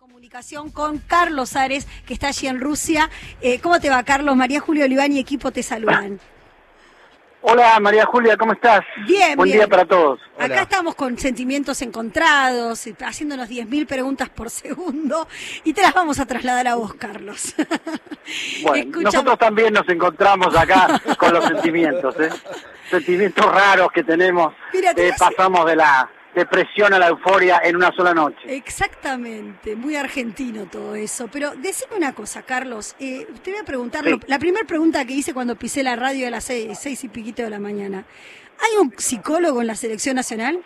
Comunicación con Carlos Ares, que está allí en Rusia. ¿Cómo te va, Carlos? María Julia Oliván y equipo te saludan. Hola, María Julia, ¿cómo estás? Bien, Buen bien. día para todos. Acá Hola. estamos con sentimientos encontrados, haciéndonos 10.000 preguntas por segundo, y te las vamos a trasladar a vos, Carlos. Bueno, nosotros también nos encontramos acá con los sentimientos, sentimientos raros que tenemos. Mira, pasamos de la depresión a la euforia en una sola noche. Exactamente, muy argentino todo eso. Pero decime una cosa, Carlos, te voy a preguntar, Sí. la primera pregunta que hice cuando pisé la radio a las 6 y piquito de la mañana. ¿Hay un psicólogo en la selección nacional?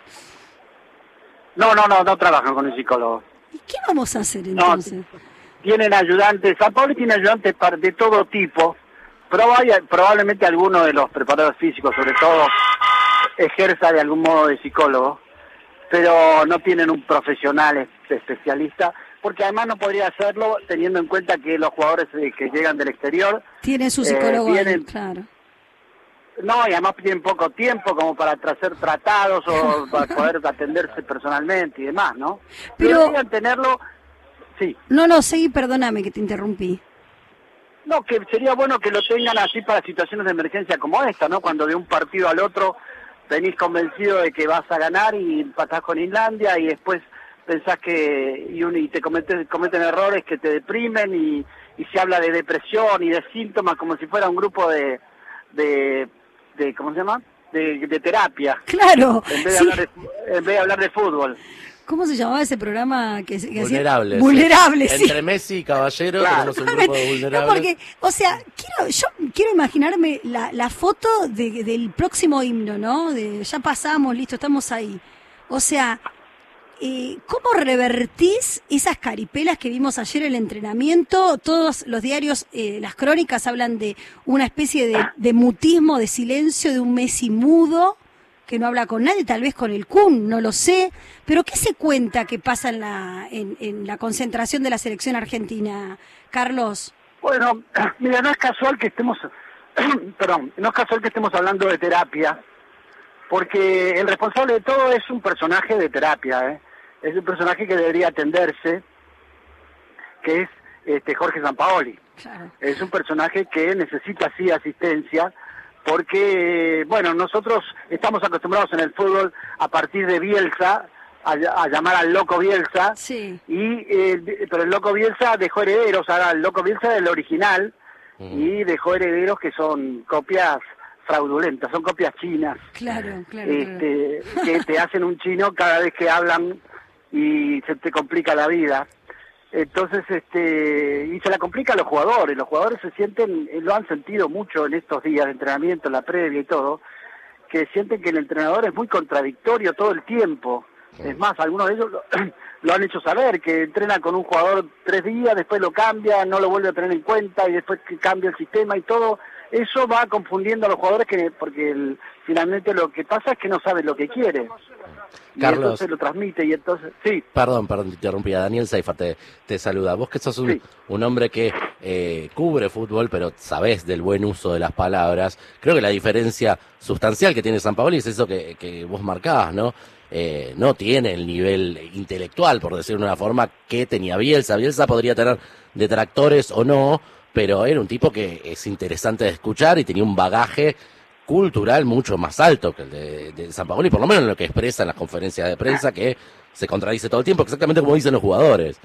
No trabajan con un psicólogo. ¿Y qué vamos a hacer entonces? Tienen ayudantes, San Pablo tiene ayudantes de todo tipo, probablemente alguno de los preparadores físicos, sobre todo, ejerza de algún modo de psicólogo, pero no tienen un profesional especialista, porque además no podría hacerlo teniendo en cuenta que los jugadores que llegan del exterior tienen su psicólogo vienen, claro. No, y además tienen poco tiempo como para hacer tratados o para poder atenderse personalmente y demás, ¿no? Pero deberían tenerlo, sí. No, seguí, perdóname que te interrumpí. No, que sería bueno que lo tengan así para situaciones de emergencia como esta, ¿no? Cuando de un partido al otro venís convencido de que vas a ganar y empatás con Islandia y después pensás que y te cometen errores que te deprimen y se habla de depresión y de síntomas como si fuera un grupo de ¿cómo se llama? De terapia. Claro. En vez de hablar de fútbol. ¿Cómo se llamaba ese programa que Vulnerables. hacía? Vulnerables, sí. Entre Messi y Caballero tenemos un grupo de vulnerables. No, porque, o sea, quiero imaginarme la foto del próximo himno, ¿no? Ya pasamos, listo, estamos ahí. O sea, ¿cómo revertís esas caripelas que vimos ayer en el entrenamiento? Todos los diarios, las crónicas hablan de una especie de mutismo, de silencio, de un Messi mudo, que no habla con nadie, tal vez con el Kun, no lo sé, pero ¿qué se cuenta que pasa en la concentración de la selección argentina, Carlos? Bueno, mira, no es casual que estemos, hablando de terapia, porque el responsable de todo es un personaje de terapia, es un personaje que debería atenderse, que es Jorge Sampaoli. Claro. Es un personaje que necesita sí asistencia, porque, bueno, nosotros estamos acostumbrados en el fútbol a partir de Bielsa, a llamar al loco Bielsa, sí. Pero el loco Bielsa dejó herederos, ahora el loco Bielsa es el original, y dejó herederos que son copias fraudulentas, son copias chinas. Claro. Que te hacen un chino cada vez que hablan y se te complica la vida. Entonces, y se la complica a los jugadores se sienten, lo han sentido mucho en estos días de entrenamiento, en la previa y todo, que sienten que el entrenador es muy contradictorio todo el tiempo. Es más, algunos de ellos lo han hecho saber, que entrena con un jugador 3 días, después lo cambia, no lo vuelve a tener en cuenta y después que cambia el sistema y todo. Eso va confundiendo a los jugadores porque finalmente lo que pasa es que no saben lo que quiere. Y Carlos, entonces lo transmite y entonces, sí. Perdón, te interrumpí. Daniel Seifa te saluda. Vos que sos un hombre que cubre fútbol, pero sabés del buen uso de las palabras. Creo que la diferencia sustancial que tiene Sampaoli es eso que vos marcabas, ¿no? No tiene el nivel intelectual, por decirlo de una forma, que tenía Bielsa. Bielsa podría tener detractores o no, pero era un tipo que es interesante de escuchar y tenía un bagaje cultural mucho más alto que el de Sampaoli, por lo menos en lo que expresa en las conferencias de prensa, que se contradice todo el tiempo, exactamente como dicen los jugadores.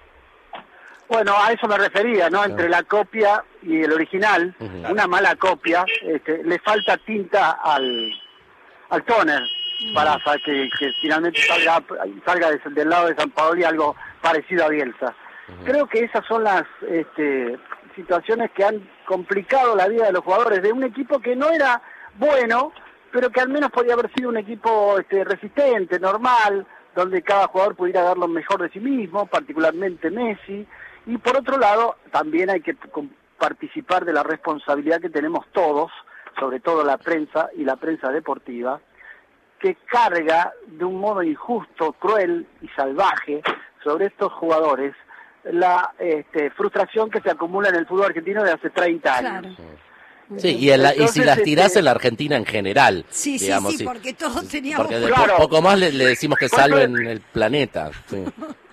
Bueno, a eso me refería, ¿no? Entre la copia y el original, una mala copia, le falta tinta al toner para que finalmente salga del lado de Sampaoli algo parecido a Bielsa. Creo que esas son las situaciones que han complicado la vida de los jugadores de un equipo que no era bueno, pero que al menos podía haber sido un equipo resistente, normal, donde cada jugador pudiera dar lo mejor de sí mismo, particularmente Messi. Y por otro lado, también hay que participar de la responsabilidad que tenemos todos, sobre todo la prensa y la prensa deportiva, que carga de un modo injusto, cruel y salvaje sobre estos jugadores la frustración que se acumula en el fútbol argentino de hace 30 años. Claro. Sí, y si las tirás en la Argentina en general. Sí, digamos, porque todos teníamos... Porque poco más le decimos que salven el planeta. Sí.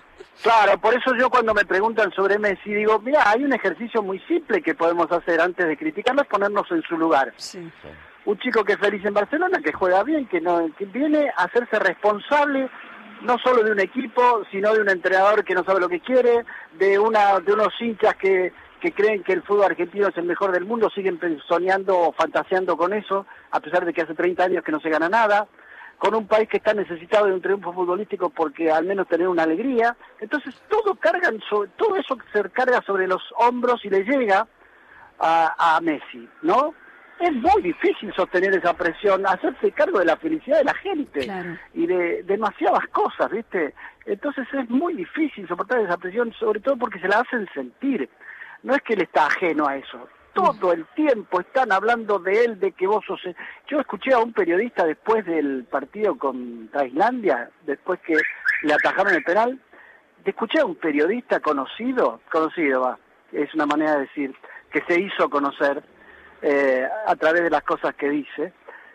Claro, por eso yo cuando me preguntan sobre Messi digo, mira, hay un ejercicio muy simple que podemos hacer antes de criticarlo, es ponernos en su lugar. Sí. Un chico que es feliz en Barcelona, que juega bien, que viene a hacerse responsable no solo de un equipo, sino de un entrenador que no sabe lo que quiere, de unos hinchas que creen que el fútbol argentino es el mejor del mundo, siguen soñando o fantaseando con eso, a pesar de que hace 30 años que no se gana nada, con un país que está necesitado de un triunfo futbolístico porque al menos tener una alegría. Entonces todo eso se carga sobre los hombros y le llega a Messi, ¿no? Es muy difícil sostener esa presión, hacerse cargo de la felicidad de la gente, claro, y de demasiadas cosas, ¿viste? Entonces es muy difícil soportar esa presión, sobre todo porque se la hacen sentir. No es que él está ajeno a eso. Todo el tiempo están hablando de él, de que vos sos... Yo escuché a un periodista después del partido contra Islandia, después que le atajaron el penal, escuché a un periodista conocido va, es una manera de decir, que se hizo conocer a través de las cosas que dice,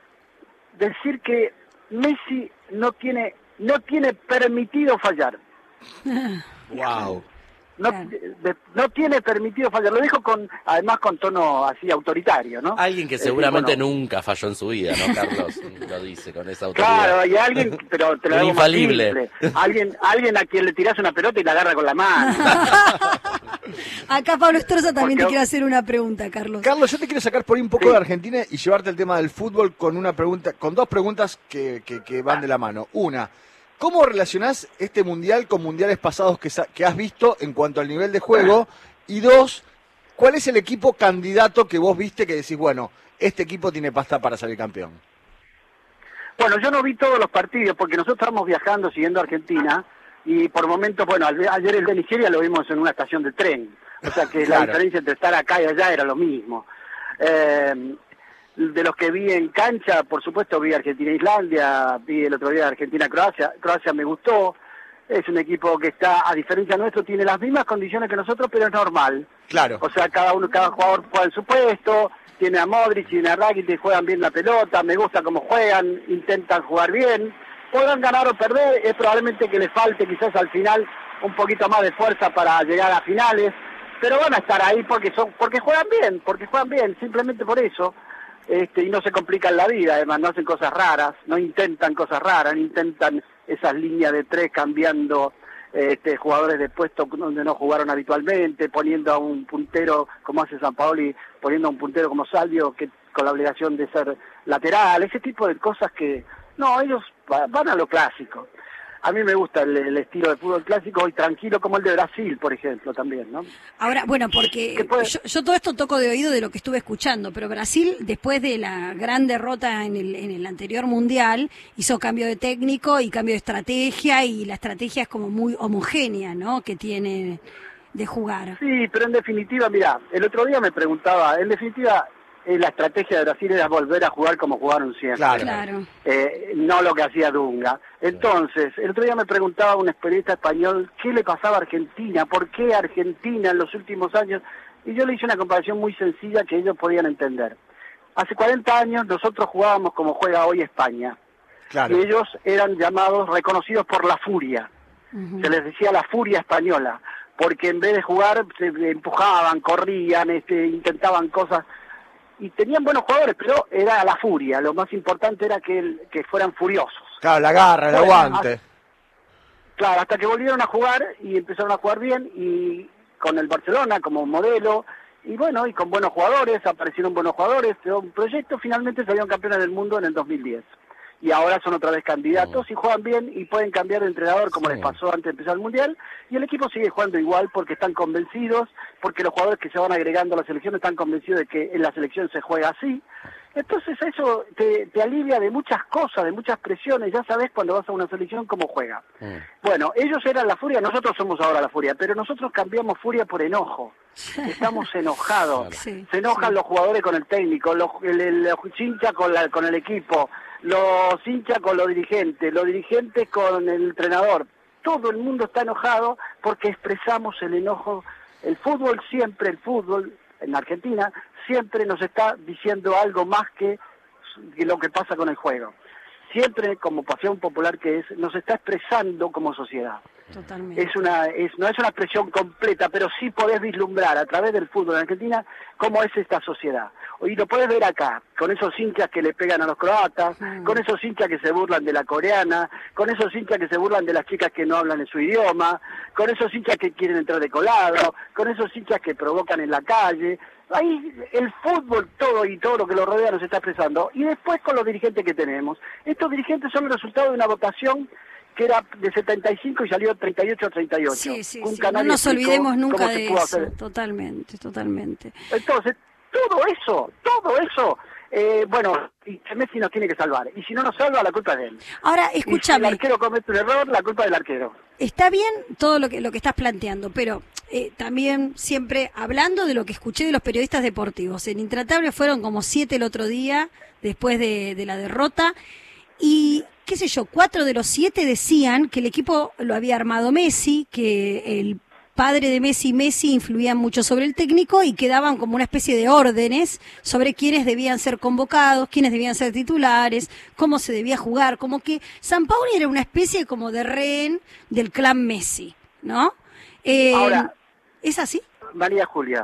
decir que Messi no tiene permitido fallar. Wow. No tiene permitido fallar, lo dijo además con tono así autoritario, ¿no? Alguien que seguramente nunca falló en su vida, ¿no, Carlos? Lo dice con esa autoridad. Claro, y alguien, pero te lo digo infalible. Alguien a quien le tirás una pelota y la agarra con la mano. Acá Pablo Estroza también te quiere hacer una pregunta, Carlos. Carlos, yo te quiero sacar por ahí un poco de Argentina y llevarte el tema del fútbol con dos preguntas que van de la mano. Una, ¿cómo relacionás este mundial con mundiales pasados que has visto en cuanto al nivel de juego? Y dos, ¿cuál es el equipo candidato que vos viste que decís, bueno, este equipo tiene pasta para salir campeón? Bueno, yo no vi todos los partidos porque nosotros estábamos viajando siguiendo Argentina y por momentos, bueno, ayer el de Nigeria lo vimos en una estación de tren. O sea que Claro. La diferencia entre estar acá y allá era lo mismo. De los que vi en cancha, por supuesto vi Argentina-Islandia, vi el otro día Argentina-Croacia. Croacia me gustó, es un equipo que está, a diferencia nuestro, tiene las mismas condiciones que nosotros, pero es normal. Claro. O sea, cada jugador juega en su puesto, tiene a Modric, tiene a Rakitic, juegan bien la pelota, me gusta cómo juegan, intentan jugar bien. Podrán ganar o perder, es probablemente que les falte quizás al final un poquito más de fuerza para llegar a finales, pero van a estar ahí porque juegan bien, simplemente por eso. Y no se complican la vida, además no hacen cosas raras, no intentan cosas raras, no intentan esas líneas de tres cambiando jugadores de puesto donde no jugaron habitualmente, poniendo a un puntero como hace Sampaoli, poniendo a un puntero como Salvio que con la obligación de ser lateral, ese tipo de cosas que no, ellos van a lo clásico. A mí me gusta el estilo de fútbol clásico y tranquilo como el de Brasil, por ejemplo, también, ¿no? Ahora, bueno, porque yo todo esto toco de oído de lo que estuve escuchando, pero Brasil, después de la gran derrota en el anterior Mundial, hizo cambio de técnico y cambio de estrategia, y la estrategia es como muy homogénea, ¿no?, que tiene de jugar. Sí, pero en definitiva, mirá, el otro día me preguntaba, en definitiva, la estrategia de Brasil era volver a jugar como jugaron siempre. Claro. No lo que hacía Dunga. Entonces, el otro día me preguntaba un periodista español qué le pasaba a Argentina, por qué Argentina en los últimos años, y yo le hice una comparación muy sencilla que ellos podían entender. Hace 40 años nosotros jugábamos como juega hoy España, Claro. y ellos eran llamados, reconocidos por la furia. Se les decía la furia española, porque en vez de jugar se empujaban, corrían, intentaban cosas, y tenían buenos jugadores, pero era la furia, lo más importante era que fueran furiosos. Claro, la garra, el aguante. Claro, hasta que volvieron a jugar y empezaron a jugar bien, y con el Barcelona como modelo, y bueno, y con buenos jugadores, aparecieron buenos jugadores, pero un proyecto, finalmente salieron campeones del mundo en el 2010. Y ahora son otra vez candidatos y juegan bien y pueden cambiar de entrenador como les pasó antes de empezar el Mundial, y el equipo sigue jugando igual porque están convencidos, porque los jugadores que se van agregando a la selección están convencidos de que en la selección se juega así. Entonces eso te alivia de muchas cosas, de muchas presiones, ya sabes cuando vas a una selección cómo juega. Bueno, ellos eran la furia, nosotros somos ahora la furia, pero nosotros cambiamos furia por enojo. Estamos enojados, Sí, se enojan los jugadores con el técnico, los hinchas con el equipo, los hinchas con los dirigentes con el entrenador. Todo el mundo está enojado porque expresamos el enojo. El fútbol en Argentina siempre nos está diciendo algo más que lo que pasa con el juego. Siempre, como pasión popular que es, nos está expresando como sociedad. Totalmente. No es una expresión completa, pero sí podés vislumbrar a través del fútbol en Argentina cómo es esta sociedad. Y lo podés ver acá, con esos hinchas que le pegan a los croatas, con esos hinchas que se burlan de la coreana, con esos hinchas que se burlan de las chicas que no hablan en su idioma, con esos hinchas que quieren entrar de colado, con esos hinchas que provocan en la calle. Ahí el fútbol, todo lo que lo rodea nos está expresando. Y después con los dirigentes que tenemos. Estos dirigentes son el resultado de una votación que era de 75 y salió 38-38. Sí. No nos olvidemos nunca de eso. Hacer. Totalmente. Entonces, todo eso, bueno, Messi nos tiene que salvar. Y si no nos salva, la culpa es de él. Ahora, escúchame. Y si el arquero comete un error, la culpa es del arquero. Está bien todo lo que estás planteando, pero también siempre hablando de lo que escuché de los periodistas deportivos. En Intratable fueron como 7 el otro día, después de la derrota, y qué sé yo, 4 de los 7 decían que el equipo lo había armado Messi, que el padre de Messi influían mucho sobre el técnico y que daban como una especie de órdenes sobre quiénes debían ser convocados, quiénes debían ser titulares, cómo se debía jugar, como que Sampaoli era una especie como de rehén del clan Messi, ¿no? Ahora, ¿es así? María Julia,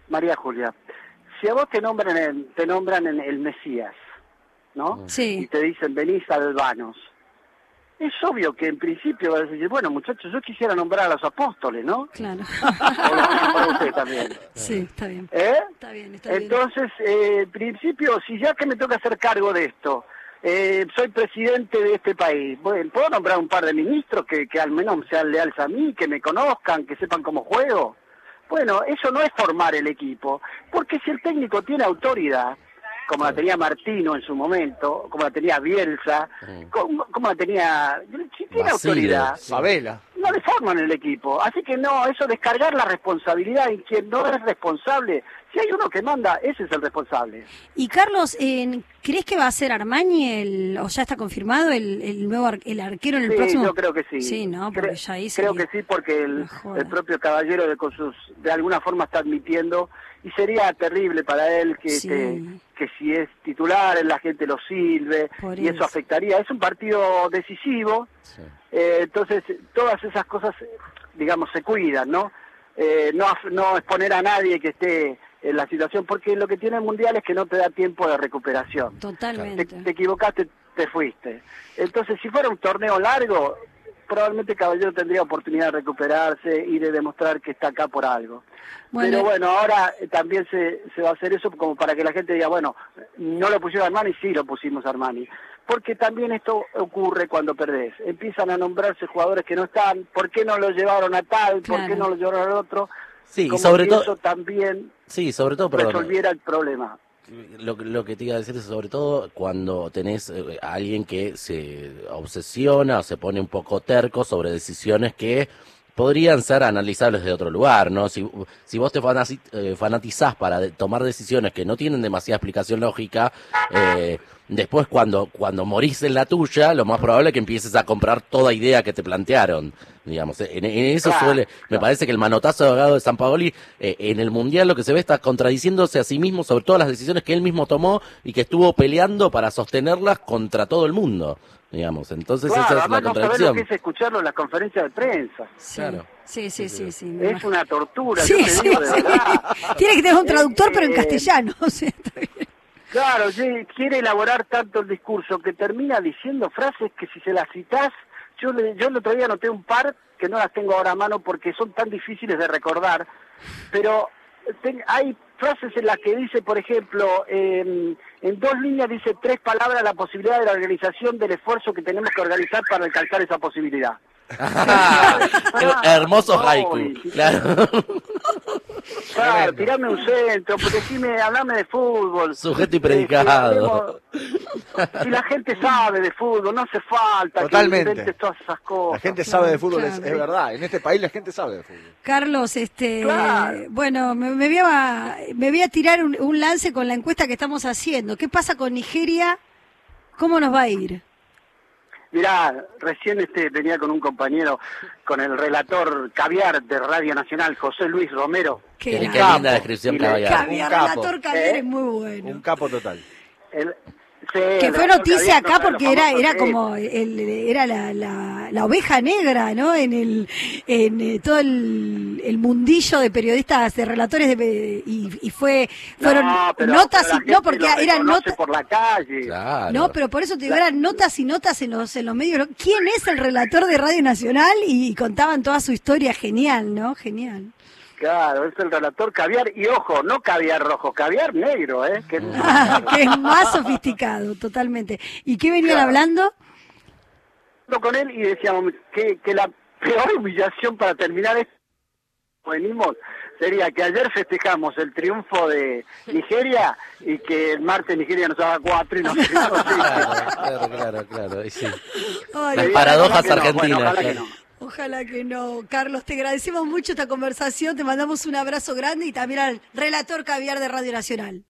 si a vos te nombran en el Mesías, ¿no? Sí. Y te dicen, venís Albanos. Es obvio que en principio vas a decir, bueno, muchachos, yo quisiera nombrar a los apóstoles, ¿no? Claro. Para usted también. Sí, está bien. Está bien. Entonces, en principio, si ya que me toca hacer cargo de esto, soy presidente de este país, bueno, ¿puedo nombrar un par de ministros que al menos sean leales a mí, que me conozcan, que sepan cómo juego? Bueno, eso no es formar el equipo, porque si el técnico tiene autoridad, como la tenía Martino en su momento, como la tenía Bielsa, como la tenía... Si tiene autoridad, Sabela, no le forman el equipo. Así que no, eso descargar la responsabilidad en quien no es responsable. Si hay uno que manda, ese es el responsable. Y Carlos, ¿crees que va a ser Armani o ya está confirmado el nuevo el arquero en el próximo? Sí, yo creo que sí. Sí, ¿no? Porque ya ahí creo que sí, porque el propio Caballero de alguna forma está admitiendo, y sería terrible para él que si es titular la gente lo sirve, y eso afectaría. Es un partido decisivo, entonces todas esas cosas, digamos, se cuidan, ¿no? No exponer a nadie que esté en la situación, porque lo que tiene el Mundial es que no te da tiempo de recuperación. Totalmente. Te equivocaste, te fuiste. Entonces, si fuera un torneo largo, probablemente Caballero tendría oportunidad de recuperarse y de demostrar que está acá por algo. Pero bueno, ahora también se va a hacer eso como para que la gente diga, bueno, no lo pusieron a Armani, sí lo pusimos a Armani. Porque también esto ocurre cuando perdés. Empiezan a nombrarse jugadores que no están, ¿por qué no lo llevaron a tal? Claro. ¿Por qué no lo llevaron al otro? Sí, como y sobre si todo... eso también resolviera el problema. Lo que te iba a decir es sobre todo cuando tenés a alguien que se obsesiona o se pone un poco terco sobre decisiones que podrían ser analizables de otro lugar, ¿no? Si vos te fanatizás para tomar decisiones que no tienen demasiada explicación lógica, después cuando morís en la tuya, lo más probable es que empieces a comprar toda idea que te plantearon, digamos. En eso me parece que el manotazo de ahogado de Sampaoli en el Mundial lo que se ve está contradiciéndose a sí mismo sobre todas las decisiones que él mismo tomó y que estuvo peleando para sostenerlas contra todo el mundo, digamos. Entonces esa es la contradicción. No sabés lo que es escucharlo en las conferencias de prensa. Sí. Claro. Sí. Es una tortura, sí, yo te digo de verdad. Tiene que tener un traductor, pero en castellano. O sea, está bien. Claro, quiere elaborar tanto el discurso que termina diciendo frases que si se las citás, yo el otro día anoté un par que no las tengo ahora a mano porque son tan difíciles de recordar, pero hay frases en las que dice, por ejemplo, en 2 líneas dice 3 palabras la posibilidad de la organización del esfuerzo que tenemos que organizar para alcanzar esa posibilidad. Hermoso haiku, claro. Claro, tirame un centro, porque hablame de fútbol. Sujeto y predicado. Si la gente sabe de fútbol, no hace falta Totalmente. que inventes todas esas cosas. La gente sabe de fútbol, es verdad. En este país la gente sabe de fútbol. Carlos, bueno, me voy a tirar un lance con la encuesta que estamos haciendo. ¿Qué pasa con Nigeria? ¿Cómo nos va a ir? Mirá, recién venía con un compañero, con el relator Caviar de Radio Nacional, José Luis Romero. Qué linda descripción, Caviar. Caviar, relator Caviar es muy bueno. Un capo total. que fue noticia acá porque era como era la oveja negra, ¿no? En todo el mundillo de periodistas, de relatores y fueron notas y no porque eran notas por la calle. Claro. No, pero por eso te digo, eran notas y notas en los medios. ¿Quién es el relator de Radio Nacional? Y contaban toda su historia, genial, ¿no? Genial. Claro, es el relator caviar, y ojo, no caviar rojo, caviar negro, que es más sofisticado, totalmente. ¿Y qué venían hablando? Con él y decíamos que la peor humillación para terminar esto, venimos, sería que ayer festejamos el triunfo de Nigeria y que el martes Nigeria nos haga 4 y nos Claro, y sí. Ay, las paradojas argentinas. Bueno, ojalá que no. Ojalá que no. Carlos, te agradecemos mucho esta conversación, te mandamos un abrazo grande y también al relator caviar de Radio Nacional.